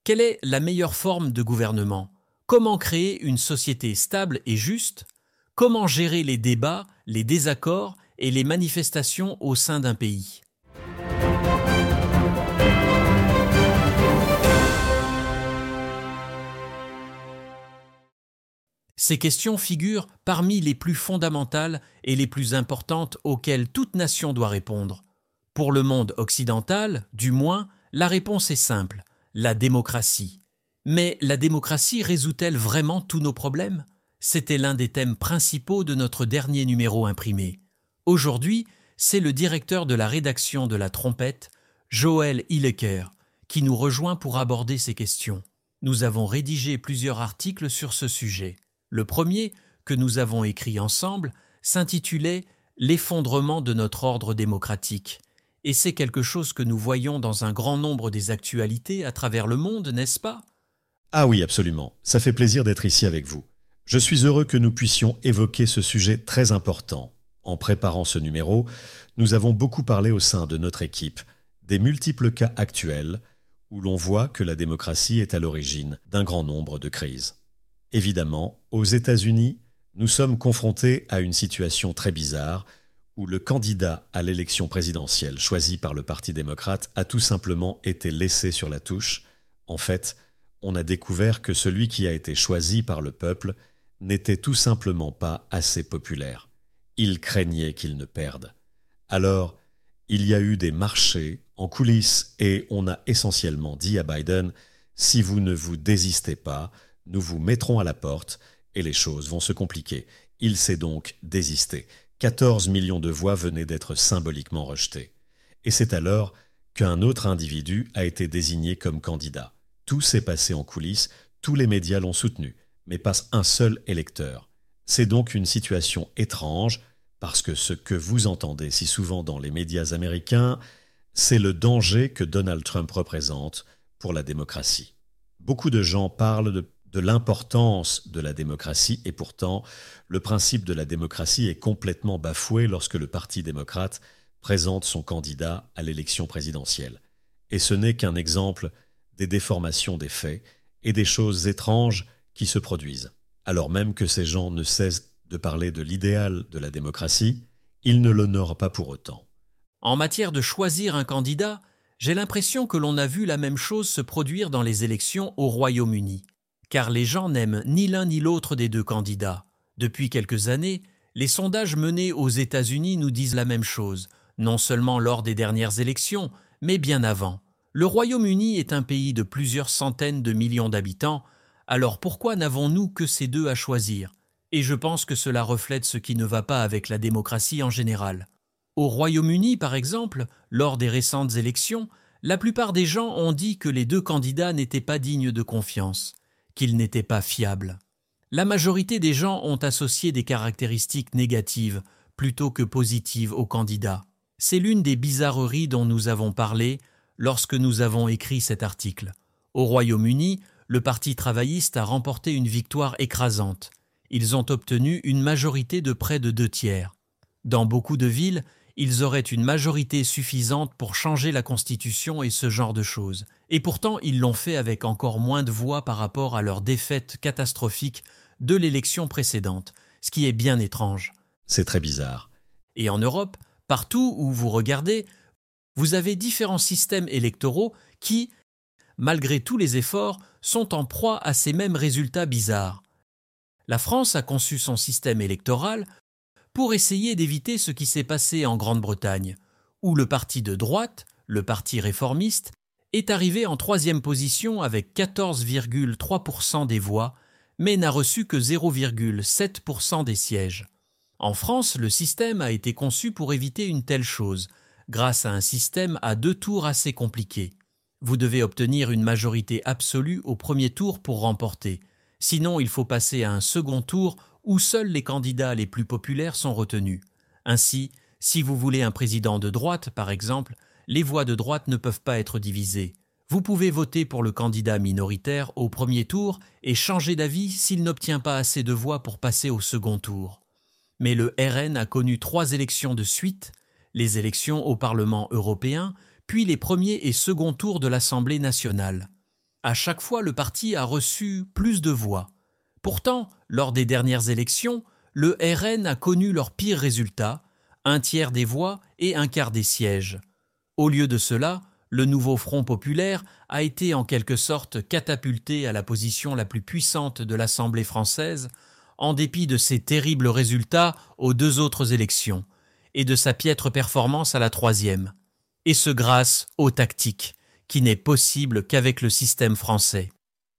Quelle est la meilleure forme de gouvernement? Comment créer une société stable et juste? Comment gérer les débats, les désaccords et les manifestations au sein d'un pays? Ces questions figurent parmi les plus fondamentales et les plus importantes auxquelles toute nation doit répondre. Pour le monde occidental, du moins, la réponse est simple, la démocratie. Mais la démocratie résout-elle vraiment tous nos problèmes? C'était l'un des thèmes principaux de notre dernier numéro imprimé. Aujourd'hui, c'est le directeur de la rédaction de La Trompette, Joël Hillecker, qui nous rejoint pour aborder ces questions. Nous avons rédigé plusieurs articles sur ce sujet. Le premier, que nous avons écrit ensemble, s'intitulait « L'effondrement de notre ordre démocratique ». Et c'est quelque chose que nous voyons dans un grand nombre des actualités à travers le monde, n'est-ce pas? Ah oui, absolument. Ça fait plaisir d'être ici avec vous. Je suis heureux que nous puissions évoquer ce sujet très important. En préparant ce numéro, nous avons beaucoup parlé au sein de notre équipe des multiples cas actuels où l'on voit que la démocratie est à l'origine d'un grand nombre de crises. Évidemment, aux États-Unis, nous sommes confrontés à une situation très bizarre où le candidat à l'élection présidentielle choisi par le Parti démocrate a tout simplement été laissé sur la touche. En fait, on a découvert que celui qui a été choisi par le peuple n'était tout simplement pas assez populaire. Il craignait qu'il ne perde. Alors, il y a eu des marchés en coulisses et on a essentiellement dit à Biden « Si vous ne vous désistez pas, nous vous mettrons à la porte et les choses vont se compliquer. » Il s'est donc désisté. 14 millions de voix venaient d'être symboliquement rejetées. Et c'est alors qu'un autre individu a été désigné comme candidat. Tout s'est passé en coulisses, tous les médias l'ont soutenu, mais pas un seul électeur. C'est donc une situation étrange, parce que ce que vous entendez si souvent dans les médias américains, c'est le danger que Donald Trump représente pour la démocratie. Beaucoup de gens parlent de l'importance de la démocratie et pourtant, le principe de la démocratie est complètement bafoué lorsque le Parti démocrate présente son candidat à l'élection présidentielle. Et ce n'est qu'un exemple des déformations des faits et des choses étranges qui se produisent. Alors même que ces gens ne cessent de parler de l'idéal de la démocratie, ils ne l'honorent pas pour autant. En matière de choisir un candidat, j'ai l'impression que l'on a vu la même chose se produire dans les élections au Royaume-Uni. Car les gens n'aiment ni l'un ni l'autre des deux candidats. Depuis quelques années, les sondages menés aux États-Unis nous disent la même chose, non seulement lors des dernières élections, mais bien avant. Le Royaume-Uni est un pays de plusieurs centaines de millions d'habitants, alors pourquoi n'avons-nous que ces deux à choisir? Et je pense que cela reflète ce qui ne va pas avec la démocratie en général. Au Royaume-Uni, par exemple, lors des récentes élections, la plupart des gens ont dit que les deux candidats n'étaient pas dignes de confiance, qu'ils n'étaient pas fiables. La majorité des gens ont associé des caractéristiques négatives plutôt que positives aux candidats. C'est l'une des bizarreries dont nous avons parlé lorsque nous avons écrit cet article. Au Royaume-Uni, le Parti travailliste a remporté une victoire écrasante. Ils ont obtenu une majorité de près de 2/3. Dans beaucoup de villes, ils auraient une majorité suffisante pour changer la Constitution et ce genre de choses. Et pourtant, ils l'ont fait avec encore moins de voix par rapport à leur défaite catastrophique de l'élection précédente, ce qui est bien étrange. C'est très bizarre. Et en Europe, partout où vous regardez, vous avez différents systèmes électoraux qui, malgré tous les efforts, sont en proie à ces mêmes résultats bizarres. La France a conçu son système électoral pour essayer d'éviter ce qui s'est passé en Grande-Bretagne, où le parti de droite, le parti réformiste, est arrivé en 3e position avec 14,3% des voix, mais n'a reçu que 0,7% des sièges. En France, le système a été conçu pour éviter une telle chose, grâce à un système à 2 tours assez compliqué. Vous devez obtenir une majorité absolue au premier tour pour remporter. Sinon, il faut passer à un second tour où seuls les candidats les plus populaires sont retenus. Ainsi, si vous voulez un président de droite, par exemple, les voix de droite ne peuvent pas être divisées. Vous pouvez voter pour le candidat minoritaire au premier tour et changer d'avis s'il n'obtient pas assez de voix pour passer au second tour. Mais le RN a connu 3 élections de suite, les élections au Parlement européen, puis les premiers et seconds tours de l'Assemblée nationale. À chaque fois, le parti a reçu plus de voix. Pourtant, lors des dernières élections, le RN a connu leur pire résultat, un tiers des voix et un quart des sièges. Au lieu de cela, le nouveau Front populaire a été en quelque sorte catapulté à la position la plus puissante de l'Assemblée française, en dépit de ses terribles résultats aux 2 autres élections, et de sa piètre performance à la 3e. Et ce grâce aux tactiques, qui n'est possible qu'avec le système français.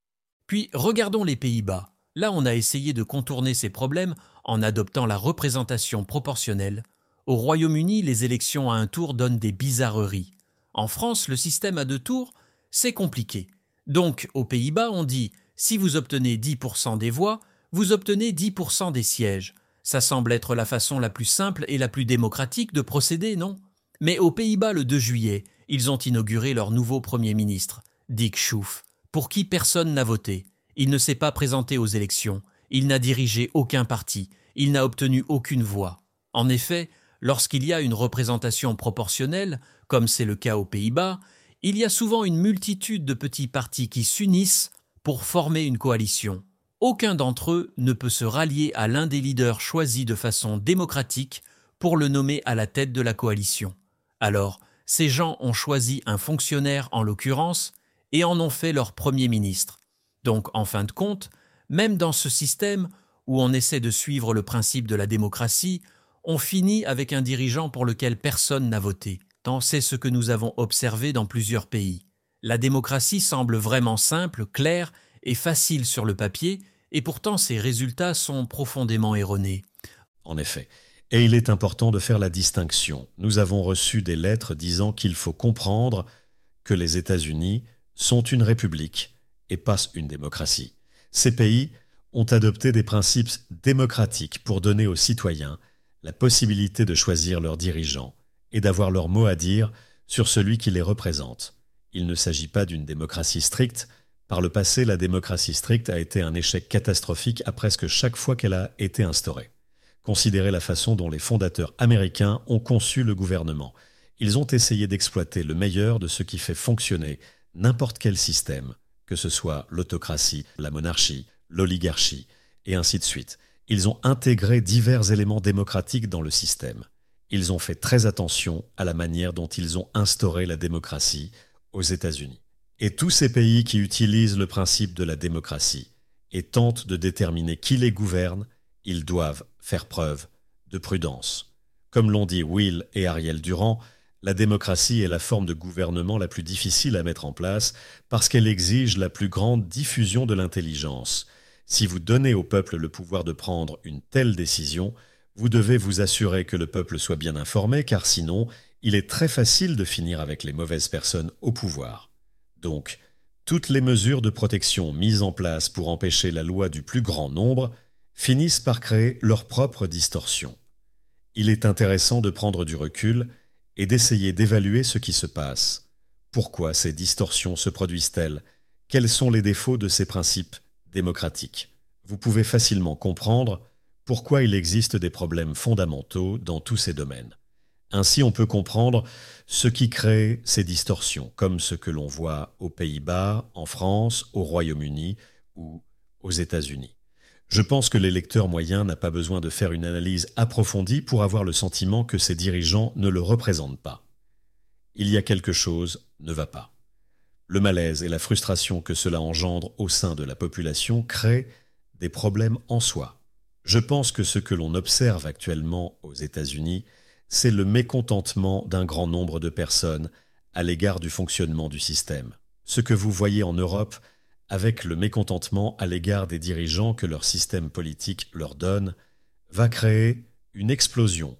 Puis regardons les Pays-Bas. Là, on a essayé de contourner ces problèmes en adoptant la représentation proportionnelle. Au Royaume-Uni, les élections à un tour donnent des bizarreries. En France, le système à 2 tours, c'est compliqué. Donc, aux Pays-Bas, on dit « si vous obtenez 10% des voix, vous obtenez 10% des sièges ». Ça semble être la façon la plus simple et la plus démocratique de procéder, non ? Mais aux Pays-Bas, le 2 juillet, ils ont inauguré leur nouveau Premier ministre, Dick Schoof, pour qui personne n'a voté. Il ne s'est pas présenté aux élections, il n'a dirigé aucun parti, il n'a obtenu aucune voix. En effet, lorsqu'il y a une représentation proportionnelle, comme c'est le cas aux Pays-Bas, il y a souvent une multitude de petits partis qui s'unissent pour former une coalition. Aucun d'entre eux ne peut se rallier à l'un des leaders choisis de façon démocratique pour le nommer à la tête de la coalition. Alors, ces gens ont choisi un fonctionnaire en l'occurrence et en ont fait leur Premier ministre. Donc, en fin de compte, même dans ce système où on essaie de suivre le principe de la démocratie, on finit avec un dirigeant pour lequel personne n'a voté. Tant c'est ce que nous avons observé dans plusieurs pays. La démocratie semble vraiment simple, claire et facile sur le papier, et pourtant ses résultats sont profondément erronés. En effet. Et il est important de faire la distinction. Nous avons reçu des lettres disant qu'il faut comprendre que les États-Unis sont une république et pas une démocratie. Ces pays ont adopté des principes démocratiques pour donner aux citoyens la possibilité de choisir leurs dirigeants et d'avoir leur mot à dire sur celui qui les représente. Il ne s'agit pas d'une démocratie stricte. Par le passé, la démocratie stricte a été un échec catastrophique à presque chaque fois qu'elle a été instaurée. Considérez la façon dont les fondateurs américains ont conçu le gouvernement. Ils ont essayé d'exploiter le meilleur de ce qui fait fonctionner n'importe quel système, que ce soit l'autocratie, la monarchie, l'oligarchie, et ainsi de suite. Ils ont intégré divers éléments démocratiques dans le système. Ils ont fait très attention à la manière dont ils ont instauré la démocratie aux États-Unis. Et tous ces pays qui utilisent le principe de la démocratie et tentent de déterminer qui les gouverne, ils doivent faire preuve de prudence. Comme l'ont dit Will et Ariel Durand, la démocratie est la forme de gouvernement la plus difficile à mettre en place parce qu'elle exige la plus grande diffusion de l'intelligence. Si vous donnez au peuple le pouvoir de prendre une telle décision, vous devez vous assurer que le peuple soit bien informé, car sinon, il est très facile de finir avec les mauvaises personnes au pouvoir. Donc, toutes les mesures de protection mises en place pour empêcher la loi du plus grand nombre finissent par créer leur propre distorsion. Il est intéressant de prendre du recul et d'essayer d'évaluer ce qui se passe. Pourquoi ces distorsions se produisent-elles ? Quels sont les défauts de ces principes démocratiques ? Vous pouvez facilement comprendre pourquoi il existe des problèmes fondamentaux dans tous ces domaines. Ainsi, on peut comprendre ce qui crée ces distorsions, comme ce que l'on voit aux Pays-Bas, en France, au Royaume-Uni ou aux États-Unis. Je pense que l'électeur moyen n'a pas besoin de faire une analyse approfondie pour avoir le sentiment que ses dirigeants ne le représentent pas. Il y a quelque chose ne va pas. Le malaise et la frustration que cela engendre au sein de la population créent des problèmes en soi. Je pense que ce que l'on observe actuellement aux États-Unis, c'est le mécontentement d'un grand nombre de personnes à l'égard du fonctionnement du système. Ce que vous voyez en Europe avec le mécontentement à l'égard des dirigeants que leur système politique leur donne, va créer une explosion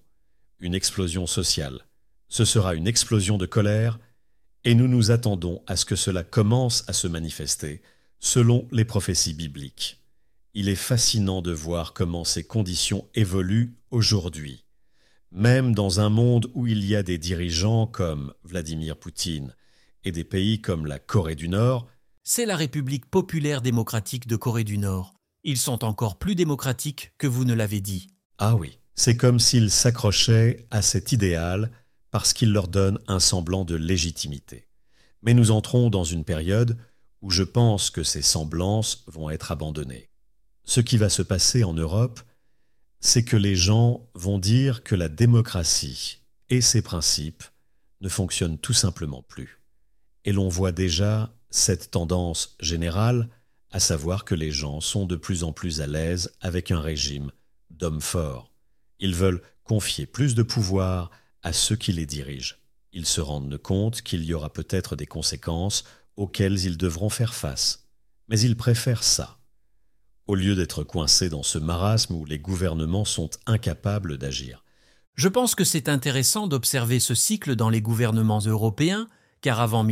sociale. Ce sera une explosion de colère et nous nous attendons à ce que cela commence à se manifester selon les prophéties bibliques. Il est fascinant de voir comment ces conditions évoluent aujourd'hui. Même dans un monde où il y a des dirigeants comme Vladimir Poutine et des pays comme la Corée du Nord, c'est la République populaire démocratique de Corée du Nord. Ils sont encore plus démocratiques que vous ne l'avez dit. Ah oui, c'est comme s'ils s'accrochaient à cet idéal parce qu'il leur donne un semblant de légitimité. Mais nous entrons dans une période où je pense que ces semblances vont être abandonnées. Ce qui va se passer en Europe, c'est que les gens vont dire que la démocratie et ses principes ne fonctionnent tout simplement plus. Et l'on voit déjà cette tendance générale, à savoir que les gens sont de plus en plus à l'aise avec un régime d'hommes forts. Ils veulent confier plus de pouvoir à ceux qui les dirigent. Ils se rendent compte qu'il y aura peut-être des conséquences auxquelles ils devront faire face. Mais ils préfèrent ça, au lieu d'être coincés dans ce marasme où les gouvernements sont incapables d'agir. Je pense que c'est intéressant d'observer ce cycle dans les gouvernements européens, car avant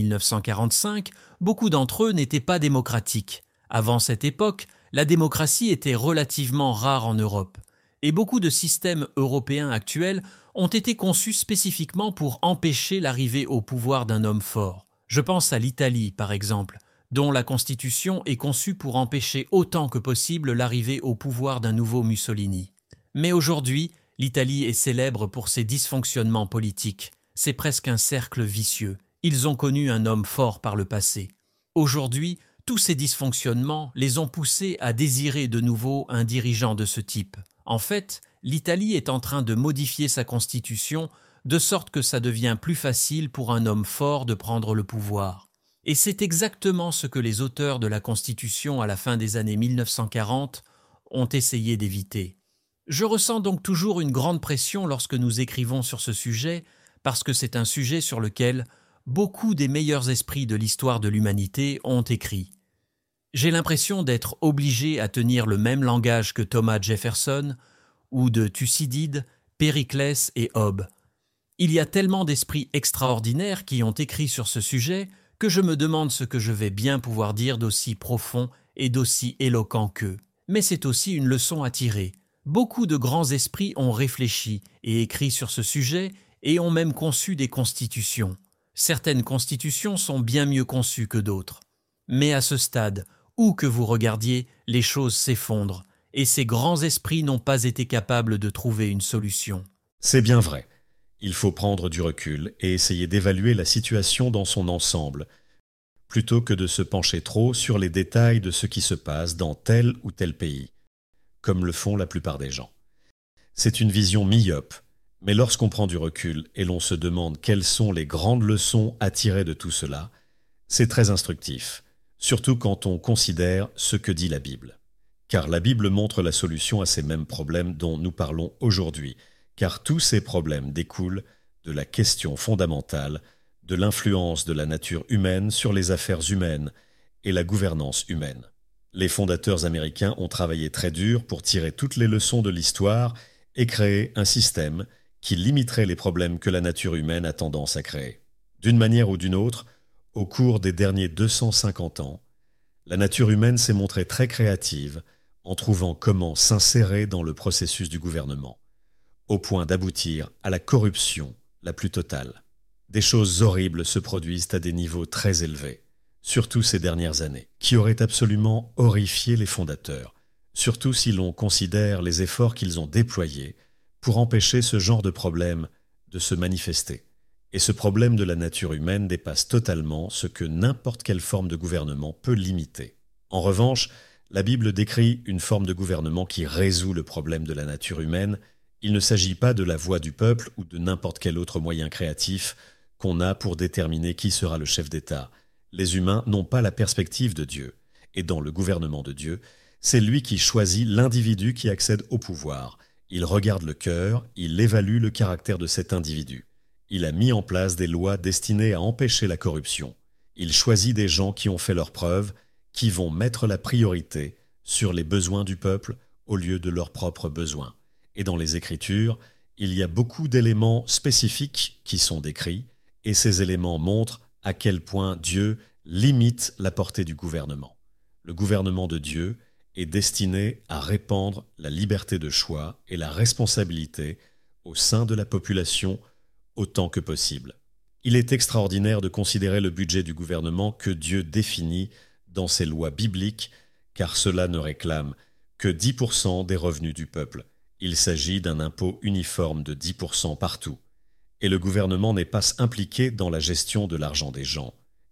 1945, beaucoup d'entre eux n'étaient pas démocratiques. Avant cette époque, la démocratie était relativement rare en Europe, et beaucoup de systèmes européens actuels ont été conçus spécifiquement pour empêcher l'arrivée au pouvoir d'un homme fort. Je pense à l'Italie, par exemple, dont la constitution est conçue pour empêcher autant que possible l'arrivée au pouvoir d'un nouveau Mussolini. Mais aujourd'hui, l'Italie est célèbre pour ses dysfonctionnements politiques. C'est presque un cercle vicieux. Ils ont connu un homme fort par le passé. Aujourd'hui, tous ces dysfonctionnements les ont poussés à désirer de nouveau un dirigeant de ce type. En fait, l'Italie est en train de modifier sa constitution de sorte que ça devient plus facile pour un homme fort de prendre le pouvoir. Et c'est exactement ce que les auteurs de la Constitution à la fin des années 1940 ont essayé d'éviter. Je ressens donc toujours une grande pression lorsque nous écrivons sur ce sujet, parce que c'est un sujet sur lequel beaucoup des meilleurs esprits de l'histoire de l'humanité ont écrit. J'ai l'impression d'être obligé à tenir le même langage que Thomas Jefferson ou de Thucydide, Périclès et Hobbes. Il y a tellement d'esprits extraordinaires qui ont écrit sur ce sujet que je me demande ce que je vais bien pouvoir dire d'aussi profond et d'aussi éloquent qu'eux. Mais c'est aussi une leçon à tirer. Beaucoup de grands esprits ont réfléchi et écrit sur ce sujet et ont même conçu des constitutions. Certaines constitutions sont bien mieux conçues que d'autres. Mais à ce stade, où que vous regardiez, les choses s'effondrent, et ces grands esprits n'ont pas été capables de trouver une solution. C'est bien vrai. Il faut prendre du recul et essayer d'évaluer la situation dans son ensemble, plutôt que de se pencher trop sur les détails de ce qui se passe dans tel ou tel pays, comme le font la plupart des gens. C'est une vision myope, mais lorsqu'on prend du recul et l'on se demande quelles sont les grandes leçons à tirer de tout cela, c'est très instructif, surtout quand on considère ce que dit la Bible. Car la Bible montre la solution à ces mêmes problèmes dont nous parlons aujourd'hui, car tous ces problèmes découlent de la question fondamentale de l'influence de la nature humaine sur les affaires humaines et la gouvernance humaine. Les fondateurs américains ont travaillé très dur pour tirer toutes les leçons de l'histoire et créer un système qui limiterait les problèmes que la nature humaine a tendance à créer. D'une manière ou d'une autre, au cours des derniers 250 ans, la nature humaine s'est montrée très créative en trouvant comment s'insérer dans le processus du gouvernement, au point d'aboutir à la corruption la plus totale. Des choses horribles se produisent à des niveaux très élevés, surtout ces dernières années, qui auraient absolument horrifié les fondateurs, surtout si l'on considère les efforts qu'ils ont déployés pour empêcher ce genre de problème de se manifester. Et ce problème de la nature humaine dépasse totalement ce que n'importe quelle forme de gouvernement peut limiter. En revanche, la Bible décrit une forme de gouvernement qui résout le problème de la nature humaine. Il ne s'agit pas de la voix du peuple ou de n'importe quel autre moyen créatif qu'on a pour déterminer qui sera le chef d'État. Les humains n'ont pas la perspective de Dieu. Et dans le gouvernement de Dieu, c'est lui qui choisit l'individu qui accède au pouvoir. Il regarde le cœur, il évalue le caractère de cet individu. Il a mis en place des lois destinées à empêcher la corruption. Il choisit des gens qui ont fait leurs preuves, qui vont mettre la priorité sur les besoins du peuple au lieu de leurs propres besoins. Et dans les Écritures, il y a beaucoup d'éléments spécifiques qui sont décrits, et ces éléments montrent à quel point Dieu limite la portée du gouvernement. Le gouvernement de Dieu est destiné à répandre la liberté de choix et la responsabilité au sein de la population autant que possible. Il est extraordinaire de considérer le budget du gouvernement que Dieu définit dans ses lois bibliques, car cela ne réclame que 10% des revenus du peuple. Il s'agit d'un impôt uniforme de 10% partout. Et le gouvernement n'est pas impliqué dans la gestion de l'argent des gens.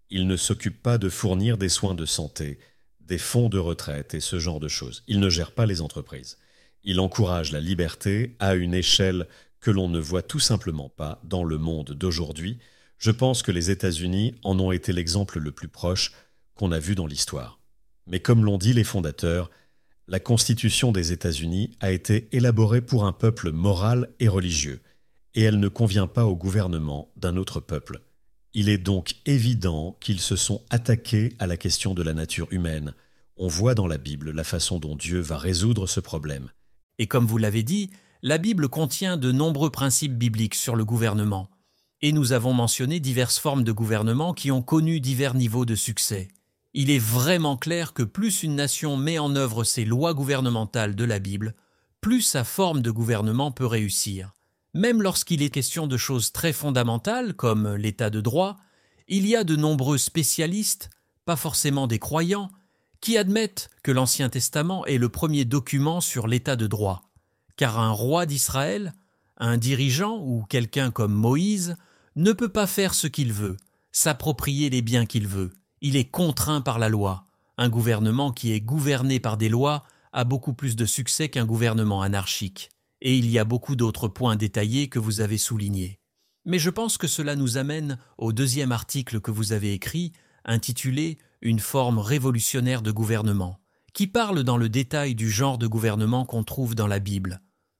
Il ne s'occupe pas de fournir des soins de santé, des fonds de retraite et ce genre de choses. Il ne gère pas les entreprises. Il encourage la liberté à une échelle que l'on ne voit tout simplement pas dans le monde d'aujourd'hui. Je pense que les États-Unis en ont été l'exemple le plus proche qu'on a vu dans l'histoire. Mais comme l'ont dit les fondateurs, la Constitution des États-Unis a été élaborée pour un peuple moral et religieux, et elle ne convient pas au gouvernement d'un autre peuple. Il est donc évident qu'ils se sont attaqués à la question de la nature humaine. On voit dans la Bible la façon dont Dieu va résoudre ce problème. Et comme vous l'avez dit, la Bible contient de nombreux principes bibliques sur le gouvernement. Et nous avons mentionné diverses formes de gouvernement qui ont connu divers niveaux de succès. Il est vraiment clair que plus une nation met en œuvre ces lois gouvernementales de la Bible, plus sa forme de gouvernement peut réussir. Même lorsqu'il est question de choses très fondamentales, comme l'état de droit, il y a de nombreux spécialistes, pas forcément des croyants, qui admettent que l'Ancien Testament est le premier document sur l'état de droit. Car un roi d'Israël, un dirigeant ou quelqu'un comme Moïse, ne peut pas faire ce qu'il veut, s'approprier les biens qu'il veut. Il est contraint par la loi. Un gouvernement qui est gouverné par des lois a beaucoup plus de succès qu'un gouvernement anarchique. Et il y a beaucoup d'autres points détaillés que vous avez soulignés. Mais je pense que cela nous amène au deuxième article que vous avez écrit, intitulé « Une forme révolutionnaire de gouvernement », qui parle dans le détail du genre de gouvernement qu'on trouve dans la Bible.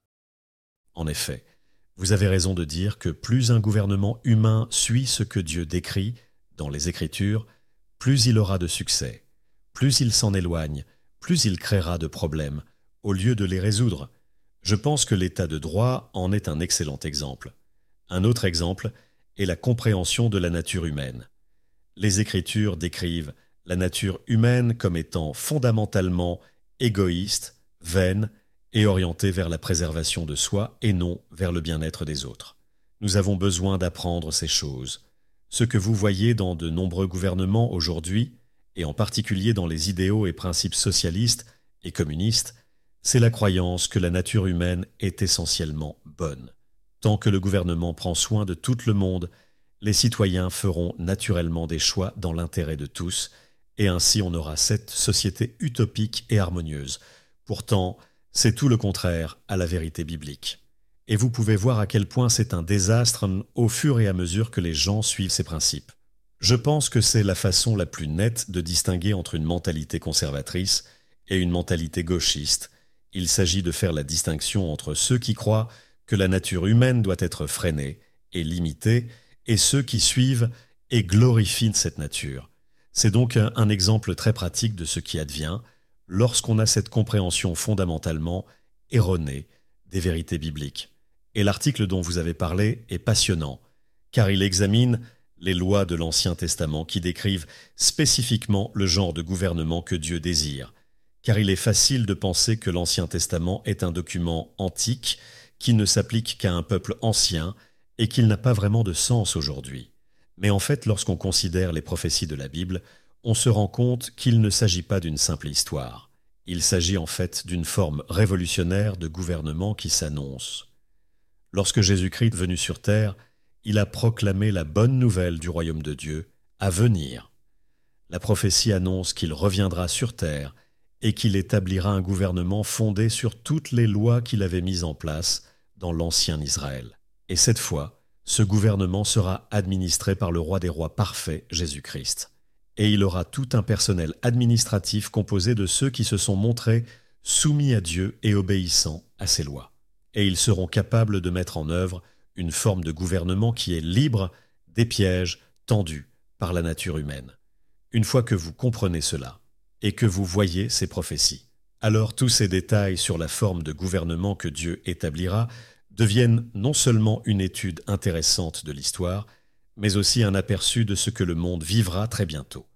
En effet, vous avez raison de dire que plus un gouvernement humain suit ce que Dieu décrit dans les Écritures, plus il aura de succès. Plus il s'en éloigne, plus il créera de problèmes, au lieu de les résoudre. Je pense que l'état de droit en est un excellent exemple. Un autre exemple est la compréhension de la nature humaine. Les Écritures décrivent la nature humaine comme étant fondamentalement égoïste, vaine et orientée vers la préservation de soi et non vers le bien-être des autres. Nous avons besoin d'apprendre ces choses. Ce que vous voyez dans de nombreux gouvernements aujourd'hui, et en particulier dans les idéaux et principes socialistes et communistes, c'est la croyance que la nature humaine est essentiellement bonne. Tant que le gouvernement prend soin de tout le monde, les citoyens feront naturellement des choix dans l'intérêt de tous, et ainsi on aura cette société utopique et harmonieuse. Pourtant, c'est tout le contraire à la vérité biblique. Et vous pouvez voir à quel point c'est un désastre au fur et à mesure que les gens suivent ces principes. Je pense que c'est la façon la plus nette de distinguer entre une mentalité conservatrice et une mentalité gauchiste. Il s'agit de faire la distinction entre ceux qui croient que la nature humaine doit être freinée et limitée et ceux qui suivent et glorifient cette nature. C'est donc un exemple très pratique de ce qui advient lorsqu'on a cette compréhension fondamentalement erronée des vérités bibliques. Et l'article dont vous avez parlé est passionnant, car il examine les lois de l'Ancien Testament qui décrivent spécifiquement le genre de gouvernement que Dieu désire, car il est facile de penser que l'Ancien Testament est un document antique qui ne s'applique qu'à un peuple ancien et qu'il n'a pas vraiment de sens aujourd'hui. Mais en fait, lorsqu'on considère les prophéties de la Bible, on se rend compte qu'il ne s'agit pas d'une simple histoire. Il s'agit en fait d'une forme révolutionnaire de gouvernement qui s'annonce. Lorsque Jésus-Christ est venu sur terre, il a proclamé la bonne nouvelle du royaume de Dieu à venir. La prophétie annonce qu'il reviendra sur terre et qu'il établira un gouvernement fondé sur toutes les lois qu'il avait mises en place dans l'ancien Israël. Et cette fois, ce gouvernement sera administré par le roi des rois parfait, Jésus-Christ. Et il aura tout un personnel administratif composé de ceux qui se sont montrés soumis à Dieu et obéissants à ses lois. Et ils seront capables de mettre en œuvre une forme de gouvernement qui est libre des pièges tendus par la nature humaine. Une fois que vous comprenez cela, et que vous voyez ces prophéties, alors tous ces détails sur la forme de gouvernement que Dieu établira deviennent non seulement une étude intéressante de l'histoire, mais aussi un aperçu de ce que le monde vivra très bientôt.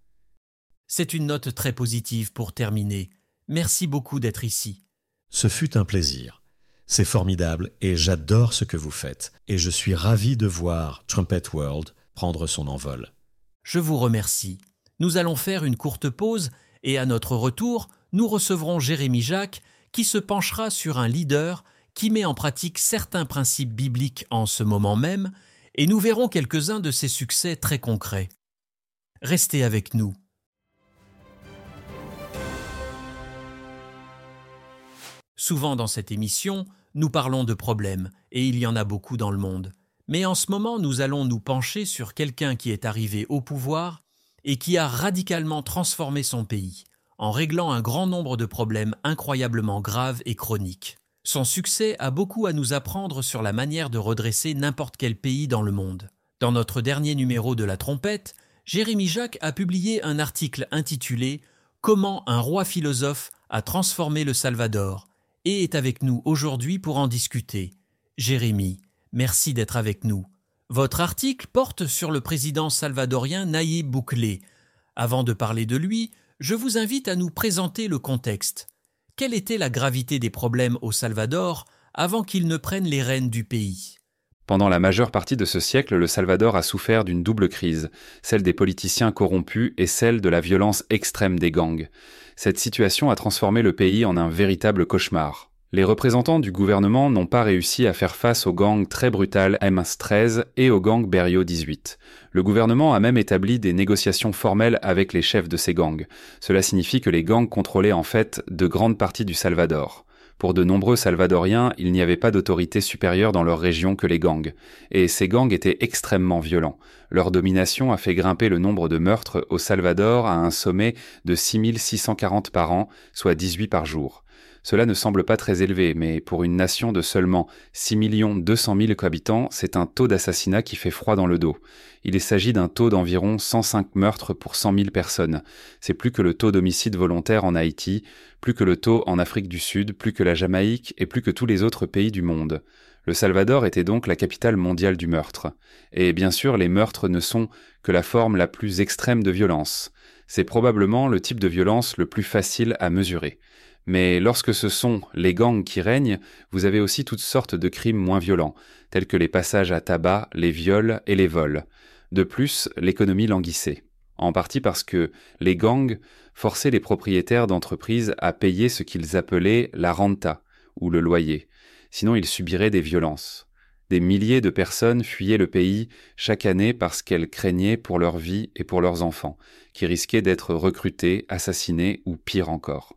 C'est une note très positive pour terminer. Merci beaucoup d'être ici. Ce fut un plaisir. C'est formidable et j'adore ce que vous faites. Et je suis ravi de voir Trumpet World prendre son envol. Je vous remercie. Nous allons faire une courte pause et à notre retour, nous recevrons Jérémie Jacques qui se penchera sur un leader qui met en pratique certains principes bibliques en ce moment même et nous verrons quelques-uns de ses succès très concrets. Restez avec nous. Souvent dans cette émission, nous parlons de problèmes, et il y en a beaucoup dans le monde. Mais en ce moment, nous allons nous pencher sur quelqu'un qui est arrivé au pouvoir et qui a radicalement transformé son pays, en réglant un grand nombre de problèmes incroyablement graves et chroniques. Son succès a beaucoup à nous apprendre sur la manière de redresser n'importe quel pays dans le monde. Dans notre dernier numéro de La Trompette, Jérémy Jacques a publié un article intitulé « Comment un roi philosophe a transformé le Salvador » et est avec nous aujourd'hui pour en discuter. Jérémy, merci d'être avec nous. Votre article porte sur le président salvadorien Nayib Bukele. Avant de parler de lui, je vous invite à nous présenter le contexte. Quelle était la gravité des problèmes au Salvador avant qu'il ne prenne les rênes du pays ? Pendant la majeure partie de ce siècle, le Salvador a souffert d'une double crise, celle des politiciens corrompus et celle de la violence extrême des gangs. Cette situation a transformé le pays en un véritable cauchemar. Les représentants du gouvernement n'ont pas réussi à faire face au gang très brutal MS-13 et au gang Berrio 18. Le gouvernement a même établi des négociations formelles avec les chefs de ces gangs. Cela signifie que les gangs contrôlaient en fait de grandes parties du Salvador. Pour de nombreux Salvadoriens, il n'y avait pas d'autorité supérieure dans leur région que les gangs. Et ces gangs étaient extrêmement violents. Leur domination a fait grimper le nombre de meurtres au Salvador à un sommet de 6640 par an, soit 18 par jour. Cela ne semble pas très élevé, mais pour une nation de seulement 6 200 000 habitants, c'est un taux d'assassinat qui fait froid dans le dos. Il s'agit d'un taux d'environ 105 meurtres pour 100 000 personnes. C'est plus que le taux d'homicide volontaire en Haïti, plus que le taux en Afrique du Sud, plus que la Jamaïque et plus que tous les autres pays du monde. Le Salvador était donc la capitale mondiale du meurtre. Et bien sûr, les meurtres ne sont que la forme la plus extrême de violence. C'est probablement le type de violence le plus facile à mesurer. Mais lorsque ce sont les gangs qui règnent, vous avez aussi toutes sortes de crimes moins violents, tels que les passages à tabac, les viols et les vols. De plus, l'économie languissait. En partie parce que les gangs forçaient les propriétaires d'entreprises à payer ce qu'ils appelaient la renta, ou le loyer. Sinon, ils subiraient des violences. Des milliers de personnes fuyaient le pays chaque année parce qu'elles craignaient pour leur vie et pour leurs enfants, qui risquaient d'être recrutés, assassinés ou pire encore.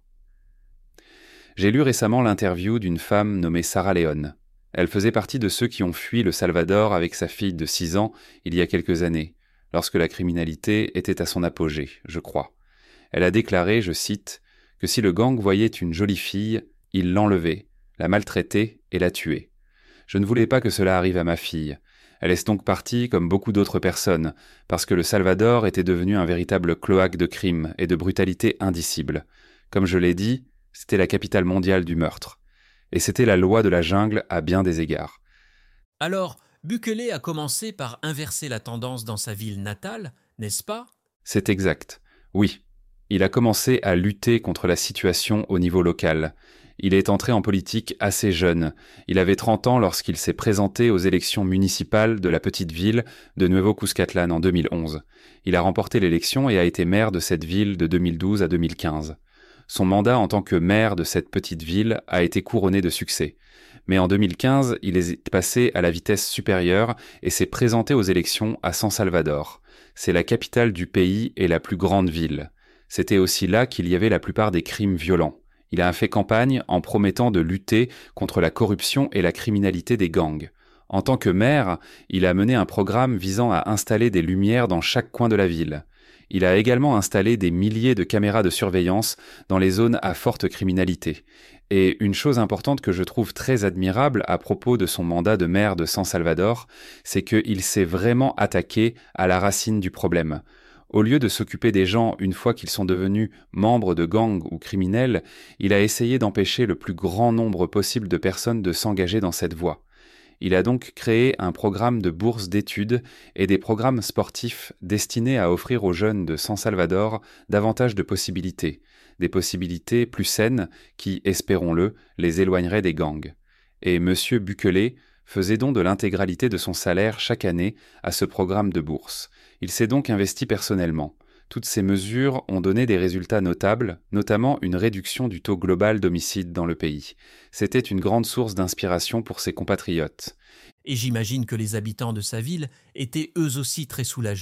J'ai lu récemment l'interview d'une femme nommée Sarah Leone. Elle faisait partie de ceux qui ont fui le Salvador avec sa fille de 6 ans il y a quelques années, lorsque la criminalité était à son apogée, je crois. Elle a déclaré, je cite, que si le gang voyait une jolie fille, il l'enlevait, la maltraitait et la tuait. Je ne voulais pas que cela arrive à ma fille. Elle est donc partie comme beaucoup d'autres personnes, parce que le Salvador était devenu un véritable cloaque de crimes et de brutalité indicible. Comme je l'ai dit, c'était la capitale mondiale du meurtre. Et c'était la loi de la jungle à bien des égards. Alors, Bukele a commencé par inverser la tendance dans sa ville natale, n'est-ce pas ? C'est exact. Oui. Il a commencé à lutter contre la situation au niveau local. Il est entré en politique assez jeune. Il avait 30 ans lorsqu'il s'est présenté aux élections municipales de la petite ville de Nuevo Cuscatlán en 2011. Il a remporté l'élection et a été maire de cette ville de 2012 à 2015. Son mandat en tant que maire de cette petite ville a été couronné de succès. Mais en 2015, il est passé à la vitesse supérieure et s'est présenté aux élections à San Salvador. C'est la capitale du pays et la plus grande ville. C'était aussi là qu'il y avait la plupart des crimes violents. Il a fait campagne en promettant de lutter contre la corruption et la criminalité des gangs. En tant que maire, il a mené un programme visant à installer des lumières dans chaque coin de la ville. Il a également installé des milliers de caméras de surveillance dans les zones à forte criminalité. Et une chose importante que je trouve très admirable à propos de son mandat de maire de San Salvador, c'est qu'il s'est vraiment attaqué à la racine du problème. Au lieu de s'occuper des gens une fois qu'ils sont devenus membres de gangs ou criminels, il a essayé d'empêcher le plus grand nombre possible de personnes de s'engager dans cette voie. Il a donc créé un programme de bourses d'études et des programmes sportifs destinés à offrir aux jeunes de San Salvador davantage de possibilités, des possibilités plus saines qui, espérons-le, les éloigneraient des gangs. Et M. Bukele faisait don de l'intégralité de son salaire chaque année à ce programme de bourse. Il s'est donc investi personnellement. Toutes ces mesures ont donné des résultats notables, notamment une réduction du taux global d'homicide dans le pays. C'était une grande source d'inspiration pour ses compatriotes. Et j'imagine que les habitants de sa ville étaient eux aussi très soulagés.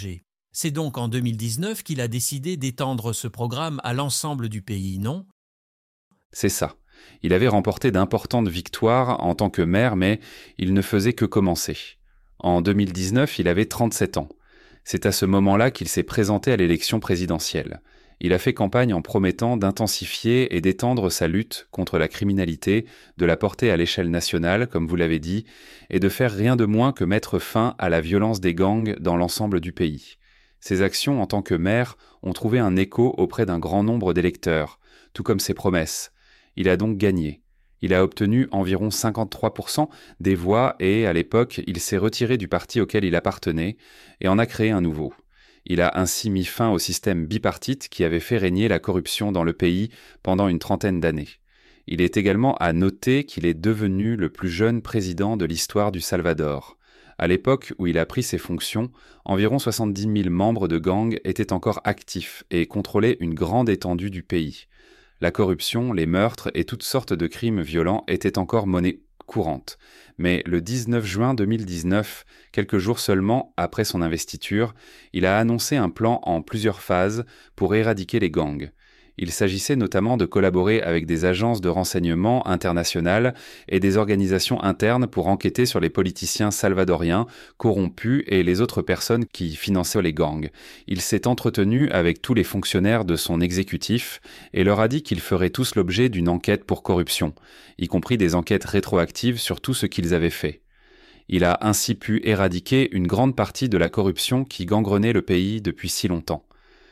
C'est donc en 2019 qu'il a décidé d'étendre ce programme à l'ensemble du pays, non? C'est ça. Il avait remporté d'importantes victoires en tant que maire, mais il ne faisait que commencer. En 2019, il avait 37 ans. C'est à ce moment-là qu'il s'est présenté à l'élection présidentielle. Il a fait campagne en promettant d'intensifier et d'étendre sa lutte contre la criminalité, de la porter à l'échelle nationale, comme vous l'avez dit, et de faire rien de moins que mettre fin à la violence des gangs dans l'ensemble du pays. Ses actions en tant que maire ont trouvé un écho auprès d'un grand nombre d'électeurs, tout comme ses promesses. Il a donc gagné. Il a obtenu environ 53% des voix et, à l'époque, il s'est retiré du parti auquel il appartenait et en a créé un nouveau. Il a ainsi mis fin au système bipartite qui avait fait régner la corruption dans le pays pendant une trentaine d'années. Il est également à noter qu'il est devenu le plus jeune président de l'histoire du Salvador. À l'époque où il a pris ses fonctions, environ 70 000 membres de gangs étaient encore actifs et contrôlaient une grande étendue du pays. La corruption, les meurtres et toutes sortes de crimes violents étaient encore monnaie courante. Mais le 19 juin 2019, quelques jours seulement après son investiture, il a annoncé un plan en plusieurs phases pour éradiquer les gangs. Il s'agissait notamment de collaborer avec des agences de renseignement internationales et des organisations internes pour enquêter sur les politiciens salvadoriens corrompus et les autres personnes qui finançaient les gangs. Il s'est entretenu avec tous les fonctionnaires de son exécutif et leur a dit qu'ils feraient tous l'objet d'une enquête pour corruption, y compris des enquêtes rétroactives sur tout ce qu'ils avaient fait. Il a ainsi pu éradiquer une grande partie de la corruption qui gangrenait le pays depuis si longtemps.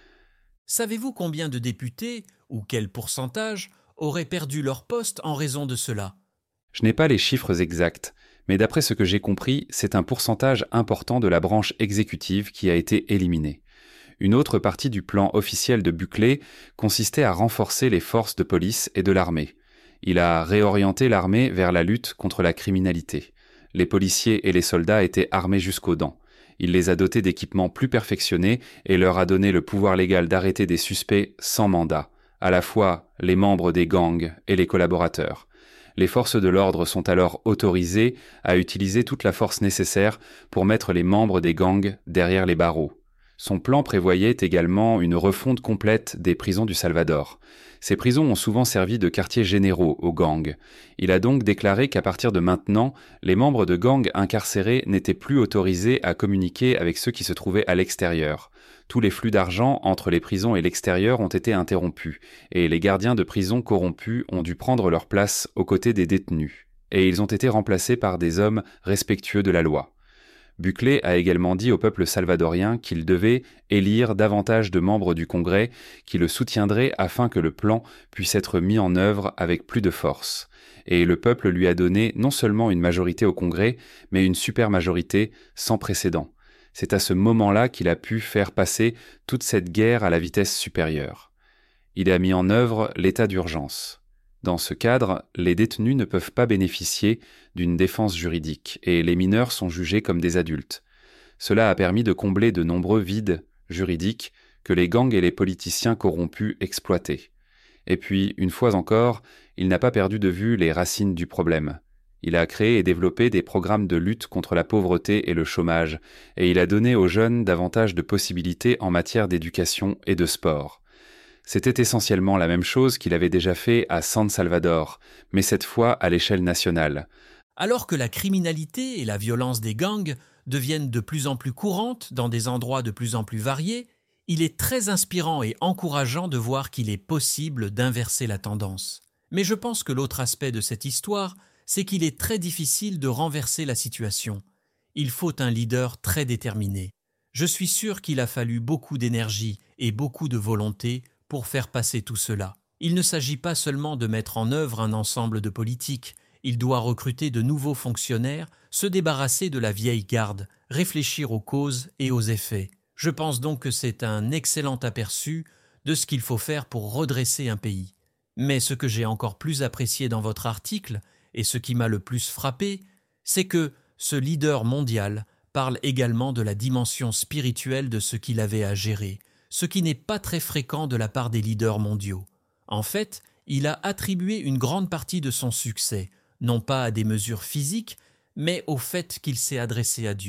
Savez-vous combien de députés, ou quel pourcentage, auraient perdu leur poste en raison de cela? Je n'ai pas les chiffres exacts, mais d'après ce que j'ai compris, c'est un pourcentage important de la branche exécutive qui a été éliminée. Une autre partie du plan officiel de Bukele consistait à renforcer les forces de police et de l'armée. Il a réorienté l'armée vers la lutte contre la criminalité. Les policiers et les soldats étaient armés jusqu'aux dents. Il les a dotés d'équipements plus perfectionnés et leur a donné le pouvoir légal d'arrêter des suspects sans mandat, à la fois les membres des gangs et les collaborateurs. Les forces de l'ordre sont alors autorisées à utiliser toute la force nécessaire pour mettre les membres des gangs derrière les barreaux. Son plan prévoyait également une refonte complète des prisons du Salvador. Ces prisons ont souvent servi de quartiers généraux aux gangs. Il a donc déclaré qu'à partir de maintenant, les membres de gangs incarcérés n'étaient plus autorisés à communiquer avec ceux qui se trouvaient à l'extérieur. Tous les flux d'argent entre les prisons et l'extérieur ont été interrompus, et les gardiens de prison corrompus ont dû prendre leur place aux côtés des détenus. Et ils ont été remplacés par des hommes respectueux de la loi. Bukele a également dit au peuple salvadorien qu'il devait élire davantage de membres du Congrès qui le soutiendraient afin que le plan puisse être mis en œuvre avec plus de force. Et le peuple lui a donné non seulement une majorité au Congrès, mais une supermajorité sans précédent. C'est à ce moment-là qu'il a pu faire passer toute cette guerre à la vitesse supérieure. Il a mis en œuvre l'état d'urgence. Dans ce cadre, les détenus ne peuvent pas bénéficier d'une défense juridique et les mineurs sont jugés comme des adultes. Cela a permis de combler de nombreux vides juridiques que les gangs et les politiciens corrompus exploitaient. Et puis, une fois encore, il n'a pas perdu de vue les racines du problème. Il a créé et développé des programmes de lutte contre la pauvreté et le chômage, et il a donné aux jeunes davantage de possibilités en matière d'éducation et de sport. C'était essentiellement la même chose qu'il avait déjà fait à San Salvador, mais cette fois à l'échelle nationale. Alors que la criminalité et la violence des gangs deviennent de plus en plus courantes dans des endroits de plus en plus variés, il est très inspirant et encourageant de voir qu'il est possible d'inverser la tendance. Mais je pense que l'autre aspect de cette histoire, c'est qu'il est très difficile de renverser la situation. Il faut un leader très déterminé. Je suis sûr qu'il a fallu beaucoup d'énergie et beaucoup de volonté pour faire passer tout cela. Il ne s'agit pas seulement de mettre en œuvre un ensemble de politiques, il doit recruter de nouveaux fonctionnaires, se débarrasser de la vieille garde, réfléchir aux causes et aux effets. Je pense donc que c'est un excellent aperçu de ce qu'il faut faire pour redresser un pays. Mais ce que j'ai encore plus apprécié dans votre article, et ce qui m'a le plus frappé, c'est que ce leader mondial parle également de la dimension spirituelle de ce qu'il avait à gérer, ce qui n'est pas très fréquent de la part des leaders mondiaux. En fait, il a attribué une grande partie de son succès, non pas à des mesures physiques, mais au fait qu'il s'est adressé à Dieu.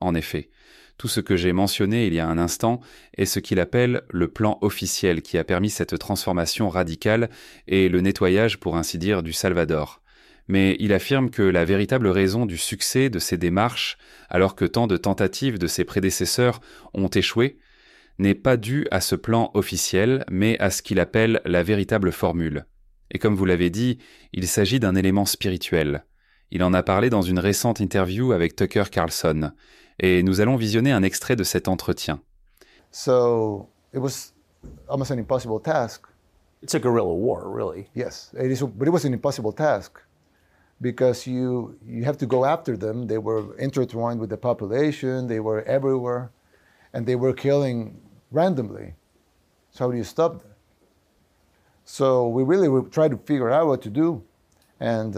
en effet. Tout ce que j'ai mentionné il y a un instant est ce qu'il appelle le plan officiel qui a permis cette transformation radicale et le nettoyage, pour ainsi dire, du Salvador. Mais il affirme que la véritable raison du succès de ces démarches, alors que tant de tentatives de ses prédécesseurs ont échoué, n'est pas due à ce plan officiel, mais à ce qu'il appelle la véritable formule. Et comme vous l'avez dit, il s'agit d'un élément spirituel. Il en a parlé dans une récente interview avec Tucker Carlson. Et nous allons visionner un extrait de cet entretien. So it was almost an impossible task. It's a guerrilla war, really. Yes, but it was an impossible task because you have to go after them. They were intertwined with the population. They were everywhere, and they were killing randomly. So how do you stop them? So we really tried to figure out what to do, and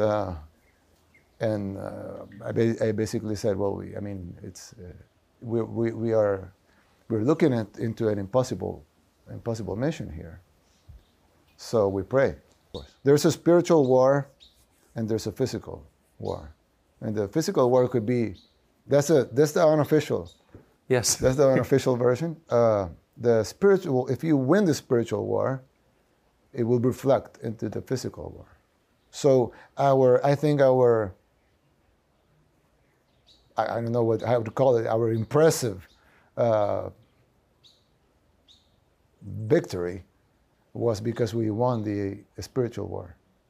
I basically said, well, we're looking into an impossible mission here. So we pray. Of course. There's a spiritual war, and there's a physical war, and the physical war could be that's the unofficial. Yes, that's the unofficial version. The spiritual, if you win the spiritual war, it will reflect into the physical war. So I don't know how to call it, our impressive victory was because we won the spiritual war.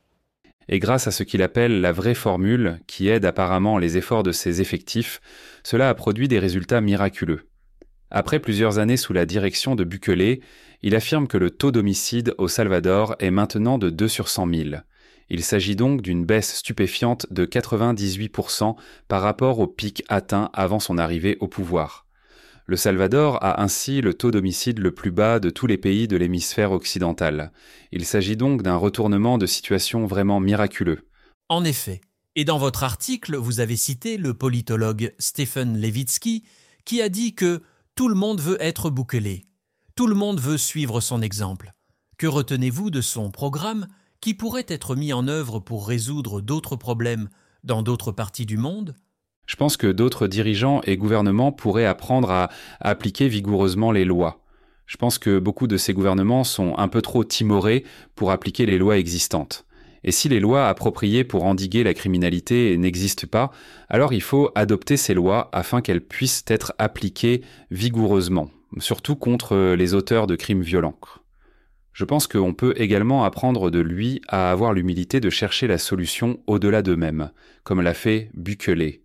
Et grâce à ce qu'il appelle la vraie formule, qui aide apparemment les efforts de ses effectifs, cela a produit des résultats miraculeux. Après plusieurs années sous la direction de Bukele, il affirme que le taux d'homicide au Salvador est maintenant de 2 sur 100 000. Il s'agit donc d'une baisse stupéfiante de 98% par rapport au pic atteint avant son arrivée au pouvoir. Le Salvador a ainsi le taux d'homicide le plus bas de tous les pays de l'hémisphère occidental. Il s'agit donc d'un retournement de situation vraiment miraculeux. En effet, et dans votre article, vous avez cité le politologue Stephen Levitsky qui a dit que tout le monde veut être Bukele, tout le monde veut suivre son exemple. Que retenez-vous de son programme qui pourrait être mis en œuvre pour résoudre d'autres problèmes dans d'autres parties du monde? Je pense que d'autres dirigeants et gouvernements pourraient apprendre à appliquer vigoureusement les lois. Je pense que beaucoup de ces gouvernements sont un peu trop timorés pour appliquer les lois existantes. Et si les lois appropriées pour endiguer la criminalité n'existent pas, alors il faut adopter ces lois afin qu'elles puissent être appliquées vigoureusement, surtout contre les auteurs de crimes violents. Je pense qu'on peut également apprendre de lui à avoir l'humilité de chercher la solution au-delà d'eux-mêmes, comme l'a fait Bukele.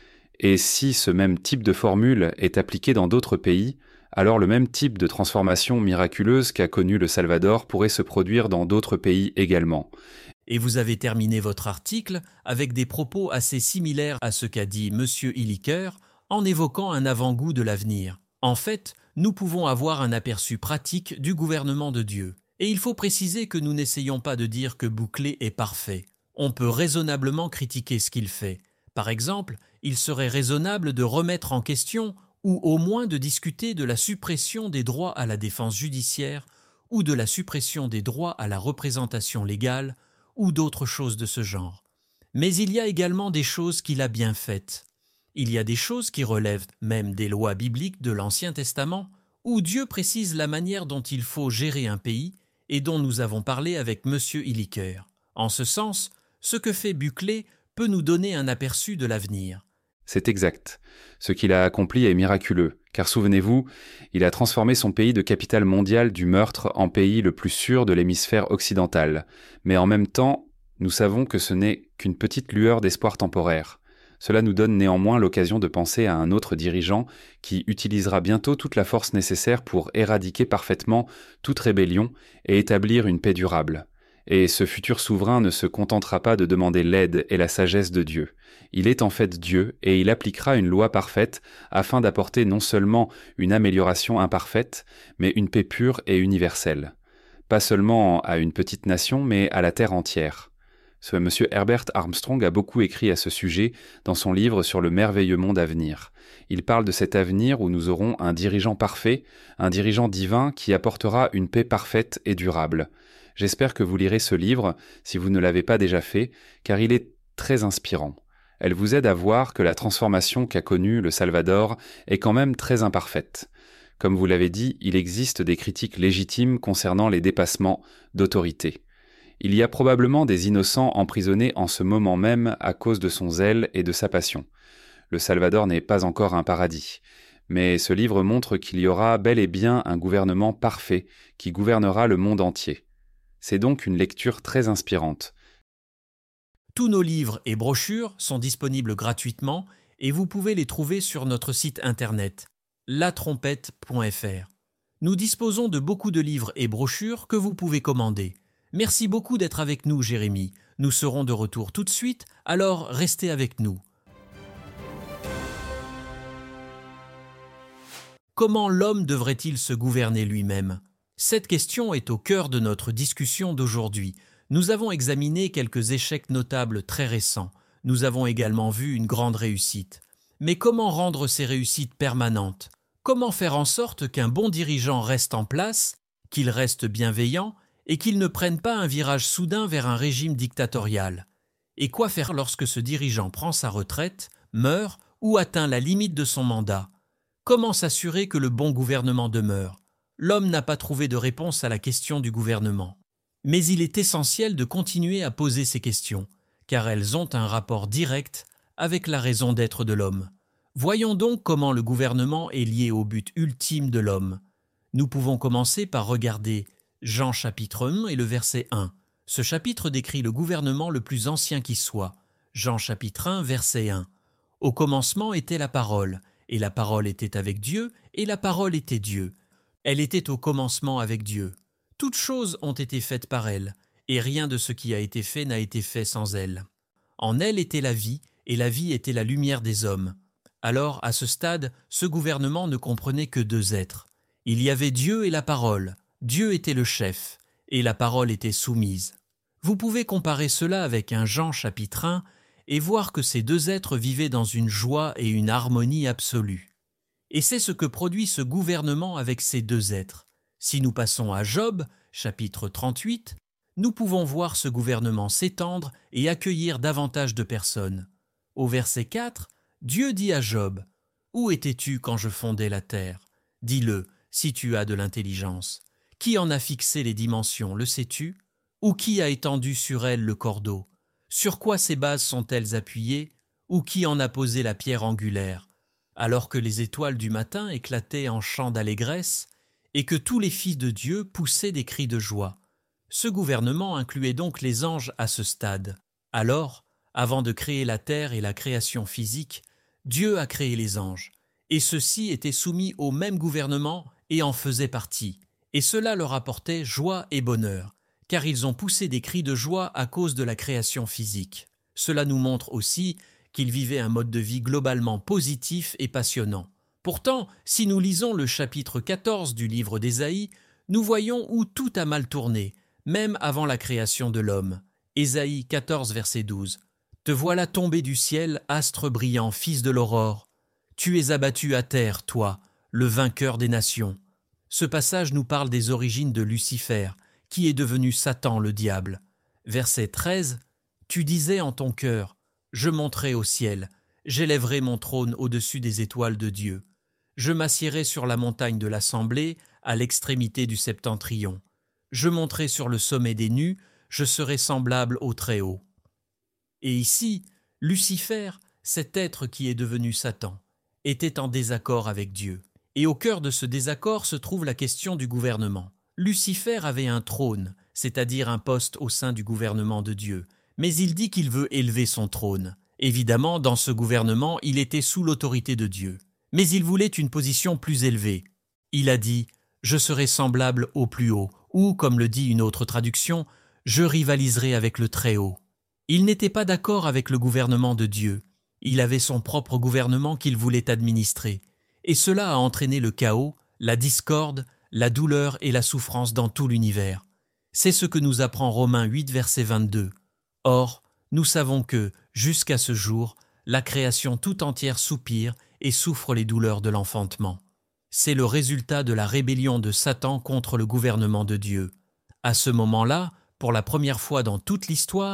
Et si ce même type de formule est appliqué dans d'autres pays, alors le même type de transformation miraculeuse qu'a connu le Salvador pourrait se produire dans d'autres pays également. Et vous avez terminé votre article avec des propos assez similaires à ce qu'a dit M. Hilliker en évoquant un avant-goût de l'avenir. En fait, nous pouvons avoir un aperçu pratique du gouvernement de Dieu. Et il faut préciser que nous n'essayons pas de dire que Bukele est parfait. On peut raisonnablement critiquer ce qu'il fait. Par exemple, il serait raisonnable de remettre en question ou au moins de discuter de la suppression des droits à la défense judiciaire ou de la suppression des droits à la représentation légale ou d'autres choses de ce genre. Mais il y a également des choses qu'il a bien faites. Il y a des choses qui relèvent même des lois bibliques de l'Ancien Testament où Dieu précise la manière dont il faut gérer un pays et dont nous avons parlé avec M. Hilliker. En ce sens, ce que fait Bukele peut nous donner un aperçu de l'avenir. C'est exact. Ce qu'il a accompli est miraculeux, car souvenez-vous, il a transformé son pays de capitale mondiale du meurtre en pays le plus sûr de l'hémisphère occidental. Mais en même temps, nous savons que ce n'est qu'une petite lueur d'espoir temporaire. Cela nous donne néanmoins l'occasion de penser à un autre dirigeant qui utilisera bientôt toute la force nécessaire pour éradiquer parfaitement toute rébellion et établir une paix durable. Et ce futur souverain ne se contentera pas de demander l'aide et la sagesse de Dieu. Il est en fait Dieu et il appliquera une loi parfaite afin d'apporter non seulement une amélioration imparfaite, mais une paix pure et universelle. Pas seulement à une petite nation, mais à la terre entière. Ce monsieur Herbert Armstrong a beaucoup écrit à ce sujet dans son livre sur le merveilleux monde à venir. Il parle de cet avenir où nous aurons un dirigeant parfait, un dirigeant divin qui apportera une paix parfaite et durable. J'espère que vous lirez ce livre, si vous ne l'avez pas déjà fait, car il est très inspirant. Elle vous aide à voir que la transformation qu'a connue le Salvador est quand même très imparfaite. Comme vous l'avez dit, il existe des critiques légitimes concernant les dépassements d'autorité. Il y a probablement des innocents emprisonnés en ce moment même à cause de son zèle et de sa passion. Le Salvador n'est pas encore un paradis. Mais ce livre montre qu'il y aura bel et bien un gouvernement parfait qui gouvernera le monde entier. C'est donc une lecture très inspirante. Tous nos livres et brochures sont disponibles gratuitement et vous pouvez les trouver sur notre site internet latrompette.fr. Nous disposons de beaucoup de livres et brochures que vous pouvez commander. Merci beaucoup d'être avec nous, Jérémy. Nous serons de retour tout de suite, alors restez avec nous. Comment l'homme devrait-il se gouverner lui-même ? Cette question est au cœur de notre discussion d'aujourd'hui. Nous avons examiné quelques échecs notables très récents. Nous avons également vu une grande réussite. Mais comment rendre ces réussites permanentes ? Comment faire en sorte qu'un bon dirigeant reste en place, qu'il reste bienveillant et qu'il ne prenne pas un virage soudain vers un régime dictatorial ? Et quoi faire lorsque ce dirigeant prend sa retraite, meurt ou atteint la limite de son mandat ? Comment s'assurer que le bon gouvernement demeure ? L'homme n'a pas trouvé de réponse à la question du gouvernement. Mais il est essentiel de continuer à poser ces questions, car elles ont un rapport direct avec la raison d'être de l'homme. Voyons donc comment le gouvernement est lié au but ultime de l'homme. Nous pouvons commencer par regarder Jean chapitre 1 et le verset 1. Ce chapitre décrit le gouvernement le plus ancien qui soit. Jean chapitre 1, verset 1. Au commencement était la parole, et la parole était avec Dieu, et la parole était Dieu. Elle était au commencement avec Dieu. Toutes choses ont été faites par elle, et rien de ce qui a été fait n'a été fait sans elle. En elle était la vie, et la vie était la lumière des hommes. Alors, à ce stade, ce gouvernement ne comprenait que deux êtres. Il y avait Dieu et la parole. Dieu était le chef, et la parole était soumise. Vous pouvez comparer cela avec un Jean chapitre 1 et voir que ces deux êtres vivaient dans une joie et une harmonie absolue. Et c'est ce que produit ce gouvernement avec ces deux êtres. Si nous passons à Job, chapitre 38, nous pouvons voir ce gouvernement s'étendre et accueillir davantage de personnes. Au verset 4, Dieu dit à Job, « Où étais-tu quand je fondais la terre ? Dis-le, si tu as de l'intelligence. Qui en a fixé les dimensions, le sais-tu ? Ou qui a étendu sur elle le cordeau ? Sur quoi ces bases sont-elles appuyées ? Ou qui en a posé la pierre angulaire ? Alors que les étoiles du matin éclataient en chants d'allégresse, et que tous les fils de Dieu poussaient des cris de joie. » Ce gouvernement incluait donc les anges à ce stade. Alors, avant de créer la terre et la création physique, Dieu a créé les anges, et ceux-ci étaient soumis au même gouvernement et en faisaient partie. Et cela leur apportait joie et bonheur, car ils ont poussé des cris de joie à cause de la création physique. Cela nous montre aussi qu'ils vivaient un mode de vie globalement positif et passionnant. Pourtant, si nous lisons le chapitre 14 du livre d'Ésaïe, nous voyons où tout a mal tourné, même avant la création de l'homme. Ésaïe 14, verset 12. « Te voilà tombé du ciel, astre brillant, fils de l'aurore. Tu es abattu à terre, toi, le vainqueur des nations. » Ce passage nous parle des origines de Lucifer, qui est devenu Satan le diable. Verset 13. « Tu disais en ton cœur, je monterai au ciel, j'élèverai mon trône au-dessus des étoiles de Dieu. Je m'assiérai sur la montagne de l'assemblée, à l'extrémité du septentrion. Je monterai sur le sommet des nues, je serai semblable au Très-Haut. » Et ici, Lucifer, cet être qui est devenu Satan, était en désaccord avec Dieu. Et au cœur de ce désaccord se trouve la question du gouvernement. Lucifer avait un trône, c'est-à-dire un poste au sein du gouvernement de Dieu, mais il dit qu'il veut élever son trône. Évidemment, dans ce gouvernement, il était sous l'autorité de Dieu. Mais il voulait une position plus élevée. Il a dit « Je serai semblable au plus haut » ou, comme le dit une autre traduction, « Je rivaliserai avec le Très-Haut ». Il n'était pas d'accord avec le gouvernement de Dieu. Il avait son propre gouvernement qu'il voulait administrer. Et cela a entraîné le chaos, la discorde, la douleur et la souffrance dans tout l'univers. C'est ce que nous apprend Romains 8, verset 22. Or, nous savons que, jusqu'à ce jour, la création tout entière soupire et souffre les douleurs de l'enfantement. C'est le résultat de la rébellion de Satan contre le gouvernement de Dieu. À ce moment-là, pour la première fois dans toute l'histoire,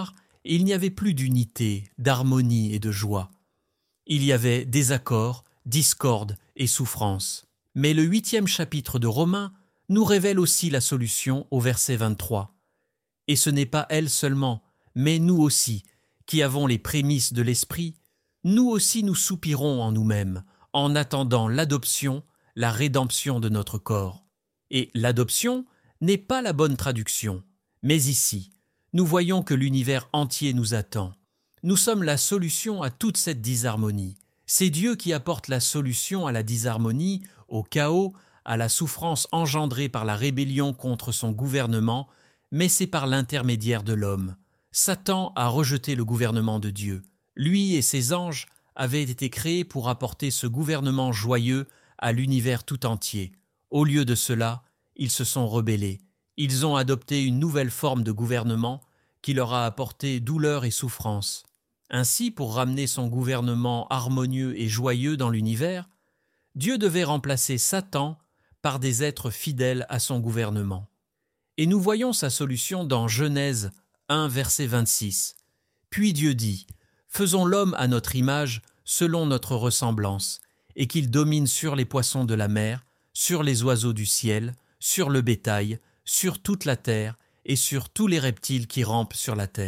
il n'y avait plus d'unité, d'harmonie et de joie. Il y avait désaccord, discorde et souffrance. Mais le 8e chapitre de Romains nous révèle aussi la solution au verset 23. Et ce n'est pas elle seulement, mais nous aussi, qui avons les prémices de l'Esprit, nous aussi nous soupirons en nous-mêmes, en attendant l'adoption, la rédemption de notre corps. Et l'adoption n'est pas la bonne traduction, mais ici, nous voyons que l'univers entier nous attend. Nous sommes la solution à toute cette disharmonie. C'est Dieu qui apporte la solution à la disharmonie, au chaos, à la souffrance engendrée par la rébellion contre son gouvernement, mais c'est par l'intermédiaire de l'homme. Satan a rejeté le gouvernement de Dieu. Lui et ses anges avaient été créés pour apporter ce gouvernement joyeux à l'univers tout entier. Au lieu de cela, ils se sont rebellés. Ils ont adopté une nouvelle forme de gouvernement qui leur a apporté douleur et souffrance. Ainsi, pour ramener son gouvernement harmonieux et joyeux dans l'univers, Dieu devait remplacer Satan par des êtres fidèles à son gouvernement. Et nous voyons sa solution dans Genèse 1, verset 26. « Puis Dieu dit, faisons l'homme à notre image, selon notre ressemblance, et qu'il domine sur les poissons de la mer, sur les oiseaux du ciel, sur le bétail, sur toute la terre, et sur tous les reptiles qui rampent sur la terre. »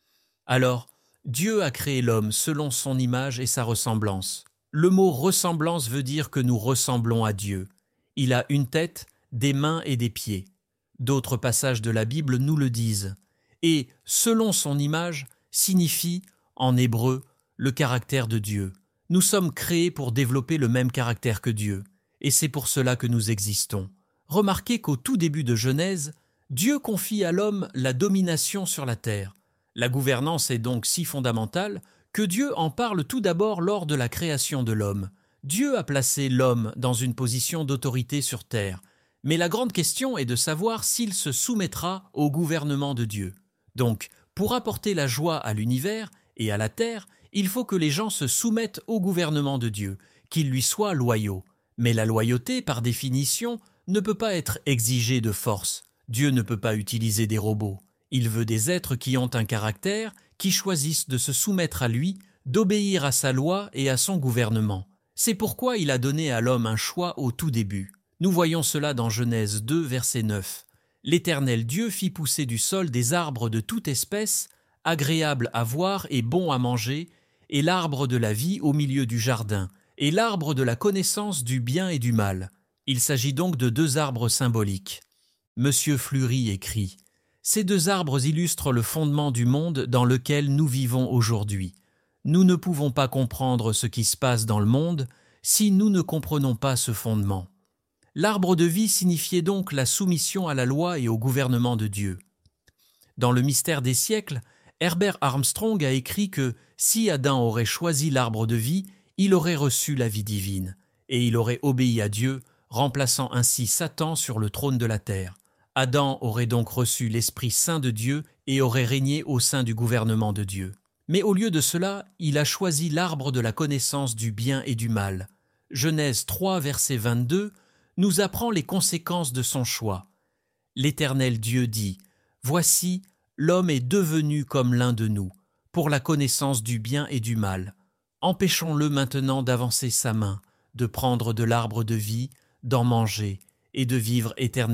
Alors, Dieu a créé l'homme selon son image et sa ressemblance. Le mot « ressemblance » veut dire que nous ressemblons à Dieu. Il a une tête, des mains et des pieds. D'autres passages de la Bible nous le disent. Et « selon son image » signifie, en hébreu, le caractère de Dieu. Nous sommes créés pour développer le même caractère que Dieu, et c'est pour cela que nous existons. Remarquez qu'au tout début de Genèse, Dieu confie à l'homme la domination sur la terre. La gouvernance est donc si fondamentale que Dieu en parle tout d'abord lors de la création de l'homme. Dieu a placé l'homme dans une position d'autorité sur terre, mais la grande question est de savoir s'il se soumettra au gouvernement de Dieu. Donc, pour apporter la joie à l'univers et à la terre, il faut que les gens se soumettent au gouvernement de Dieu, qu'ils lui soient loyaux. Mais la loyauté, par définition, ne peut pas être exigée de force. Dieu ne peut pas utiliser des robots. Il veut des êtres qui ont un caractère, qui choisissent de se soumettre à lui, d'obéir à sa loi et à son gouvernement. C'est pourquoi il a donné à l'homme un choix au tout début. Nous voyons cela dans Genèse 2, verset 9. « L'Éternel Dieu fit pousser du sol des arbres de toute espèce, agréables à voir et bons à manger, et l'arbre de la vie au milieu du jardin, et l'arbre de la connaissance du bien et du mal. » Il s'agit donc de deux arbres symboliques. Monsieur Fleury écrit « Ces deux arbres illustrent le fondement du monde dans lequel nous vivons aujourd'hui. Nous ne pouvons pas comprendre ce qui se passe dans le monde si nous ne comprenons pas ce fondement. » L'arbre de vie signifiait donc la soumission à la loi et au gouvernement de Dieu. Dans le mystère des siècles, Herbert Armstrong a écrit que si Adam aurait choisi l'arbre de vie, il aurait reçu la vie divine, et il aurait obéi à Dieu, remplaçant ainsi Satan sur le trône de la terre. Adam aurait donc reçu l'Esprit Saint de Dieu et aurait régné au sein du gouvernement de Dieu. Mais au lieu de cela, il a choisi l'arbre de la connaissance du bien et du mal. Genèse 3, verset 22, nous apprend les conséquences de son choix. L'Éternel Dieu dit « Voici, l'homme est devenu comme l'un de nous, pour la connaissance du bien et du mal. Empêchons-le maintenant d'avancer sa main, de prendre de l'arbre de vie, d'en manger et de vivre éternellement. »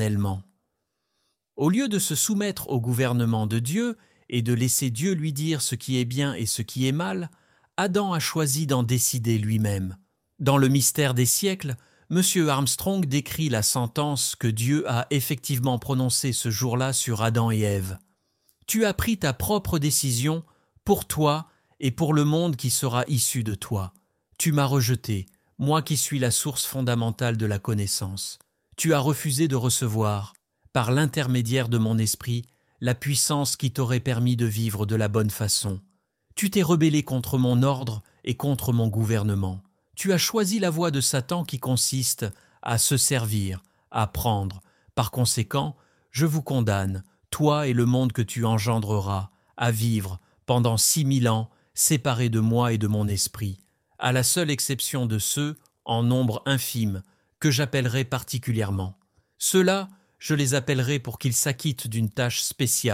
Au lieu de se soumettre au gouvernement de Dieu et de laisser Dieu lui dire ce qui est bien et ce qui est mal, Adam a choisi d'en décider lui-même. Dans le mystère des siècles, M. Armstrong décrit la sentence que Dieu a effectivement prononcée ce jour-là sur Adam et Ève. « Tu as pris ta propre décision pour toi et pour le monde qui sera issu de toi. Tu m'as rejeté, moi qui suis la source fondamentale de la connaissance. Tu as refusé de recevoir, par l'intermédiaire de mon esprit, la puissance qui t'aurait permis de vivre de la bonne façon. Tu t'es rebellé contre mon ordre et contre mon gouvernement. Tu as choisi la voie de Satan qui consiste à se servir, à prendre. Par conséquent, je vous condamne, toi et le monde que tu engendreras, à vivre pendant 6000 ans séparés de moi et de mon esprit, à la seule exception de ceux, en nombre infime, que j'appellerai particulièrement. Ceux-là, je les appellerai pour qu'ils s'acquittent d'une tâche spéciale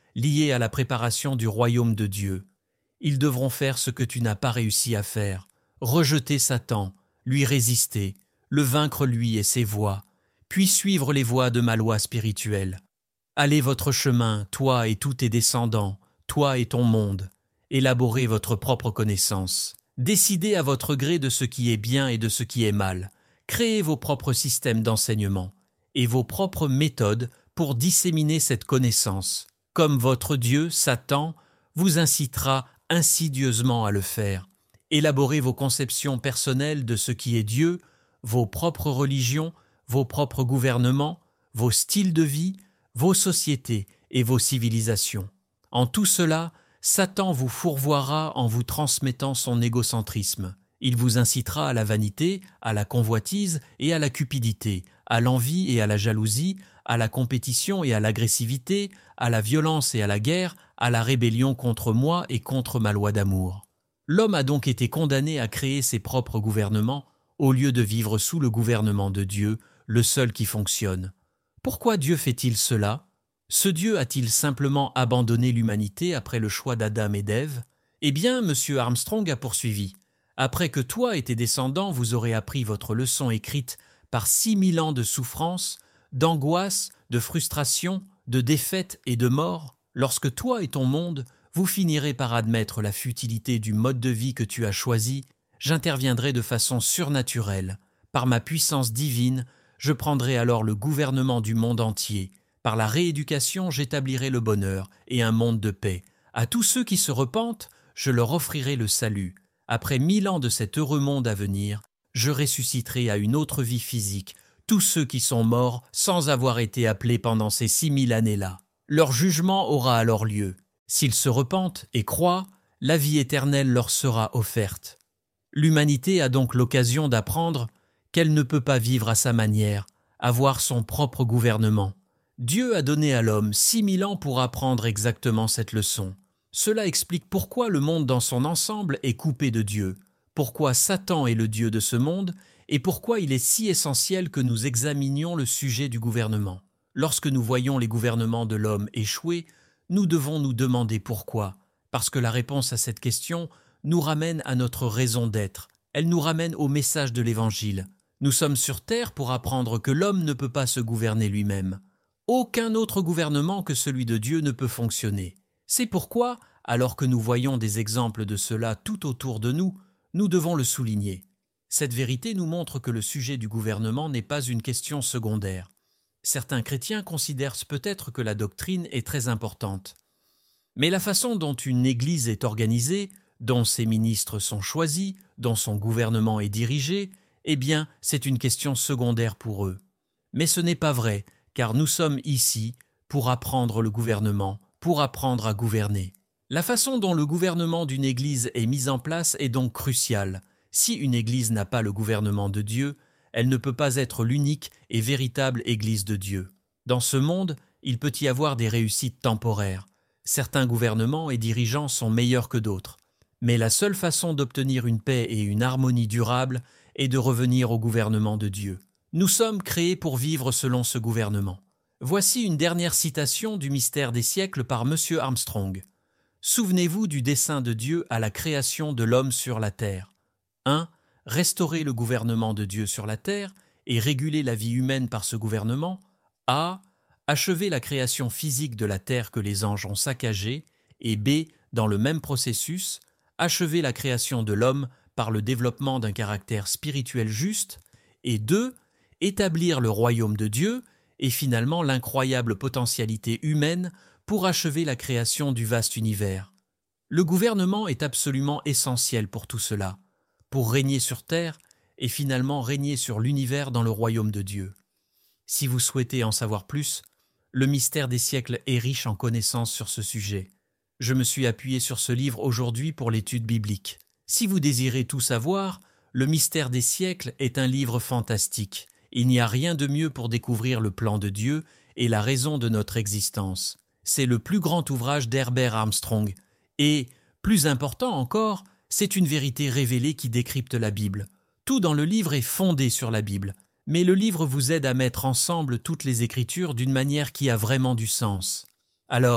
liés à la préparation du royaume de Dieu. Ils devront faire ce que tu n'as pas réussi à faire, rejeter Satan, lui résister, le vaincre lui et ses voies, puis suivre les voies de ma loi spirituelle. Allez votre chemin, toi et tous tes descendants, toi et ton monde. Élaborez votre propre connaissance. Décidez à votre gré de ce qui est bien et de ce qui est mal. Créez vos propres systèmes d'enseignement et vos propres méthodes pour disséminer cette connaissance. Comme votre Dieu, Satan, vous incitera insidieusement à le faire. Élaborez vos conceptions personnelles de ce qui est Dieu, vos propres religions, vos propres gouvernements, vos styles de vie, vos sociétés et vos civilisations. En tout cela, Satan vous fourvoiera en vous transmettant son égocentrisme. Il vous incitera à la vanité, à la convoitise et à la cupidité, à l'envie et à la jalousie, à la compétition et à l'agressivité, à la violence et à la guerre, à la rébellion contre moi et contre ma loi d'amour. L'homme a donc été condamné à créer ses propres gouvernements au lieu de vivre sous le gouvernement de Dieu, le seul qui fonctionne. Pourquoi Dieu fait-il cela ? Ce Dieu a-t-il simplement abandonné l'humanité après le choix d'Adam et d'Ève ? Eh bien, M. Armstrong a poursuivi. Après que toi et tes descendants vous aurez appris votre leçon écrite par 6000 ans de souffrance, d'angoisse, de frustration, de défaite et de mort, lorsque toi et ton monde, vous finirez par admettre la futilité du mode de vie que tu as choisi, j'interviendrai de façon surnaturelle. Par ma puissance divine, je prendrai alors le gouvernement du monde entier. Par la rééducation, j'établirai le bonheur et un monde de paix. À tous ceux qui se repentent, je leur offrirai le salut. Après 1000 ans de cet heureux monde à venir, je ressusciterai à une autre vie physique tous ceux qui sont morts sans avoir été appelés pendant ces 6000 années-là. Leur jugement aura alors lieu. S'ils se repentent et croient, la vie éternelle leur sera offerte. L'humanité a donc l'occasion d'apprendre qu'elle ne peut pas vivre à sa manière, avoir son propre gouvernement. Dieu a donné à l'homme 6000 ans pour apprendre exactement cette leçon. Cela explique pourquoi le monde dans son ensemble est coupé de Dieu, pourquoi Satan est le Dieu de ce monde et pourquoi il est si essentiel que nous examinions le sujet du gouvernement. Lorsque nous voyons les gouvernements de l'homme échouer, nous devons nous demander pourquoi, parce que la réponse à cette question nous ramène à notre raison d'être. Elle nous ramène au message de l'Évangile. Nous sommes sur terre pour apprendre que l'homme ne peut pas se gouverner lui-même. Aucun autre gouvernement que celui de Dieu ne peut fonctionner. C'est pourquoi, alors que nous voyons des exemples de cela tout autour de nous, nous devons le souligner. Cette vérité nous montre que le sujet du gouvernement n'est pas une question secondaire. Certains chrétiens considèrent peut-être que la doctrine est très importante. Mais la façon dont une Église est organisée, dont ses ministres sont choisis, dont son gouvernement est dirigé, eh bien, c'est une question secondaire pour eux. Mais ce n'est pas vrai, car nous sommes ici pour apprendre le gouvernement, pour apprendre à gouverner. La façon dont le gouvernement d'une Église est mis en place est donc cruciale. Si une Église n'a pas le gouvernement de Dieu, elle ne peut pas être l'unique et véritable Église de Dieu. Dans ce monde, il peut y avoir des réussites temporaires. Certains gouvernements et dirigeants sont meilleurs que d'autres. Mais la seule façon d'obtenir une paix et une harmonie durable est de revenir au gouvernement de Dieu. Nous sommes créés pour vivre selon ce gouvernement. Voici une dernière citation du Mystère des siècles par M. Armstrong. « Souvenez-vous du dessein de Dieu à la création de l'homme sur la terre. 1. Restaurer le gouvernement de Dieu sur la terre et réguler la vie humaine par ce gouvernement. A. Achever la création physique de la terre que les anges ont saccagée. Et B. Dans le même processus, achever la création de l'homme par le développement d'un caractère spirituel juste. Et 2. Établir le royaume de Dieu et finalement l'incroyable potentialité humaine pour achever la création du vaste univers. Le gouvernement est absolument essentiel pour tout cela, pour régner sur terre et finalement régner sur l'univers dans le royaume de Dieu. Si vous souhaitez en savoir plus, le Mystère des siècles est riche en connaissances sur ce sujet. Je me suis appuyé sur ce livre aujourd'hui pour l'étude biblique. Si vous désirez tout savoir, le Mystère des siècles est un livre fantastique. Il n'y a rien de mieux pour découvrir le plan de Dieu et la raison de notre existence. C'est le plus grand ouvrage d'Herbert Armstrong. Et, plus important encore, c'est une vérité révélée qui décrypte la Bible. Tout dans le livre est fondé sur la Bible, mais le livre vous aide à mettre ensemble toutes les Écritures d'une manière qui a vraiment du sens. Alors,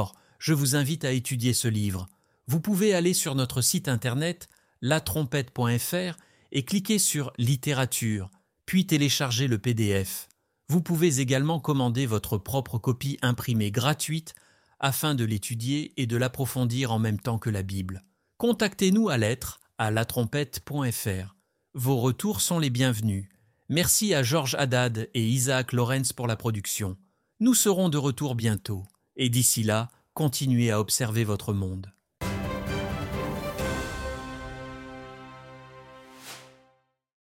je vous invite à étudier ce livre. Vous pouvez aller sur notre site internet latrompette.fr et cliquer sur Littérature, puis télécharger le PDF. Vous pouvez également commander votre propre copie imprimée gratuite afin de l'étudier et de l'approfondir en même temps que la Bible. Contactez-nous à lettres@latrompette.fr. Vos retours sont les bienvenus. Merci à Georges Haddad et Isaac Lorenz pour la production. Nous serons de retour bientôt. Et d'ici là, continuez à observer votre monde.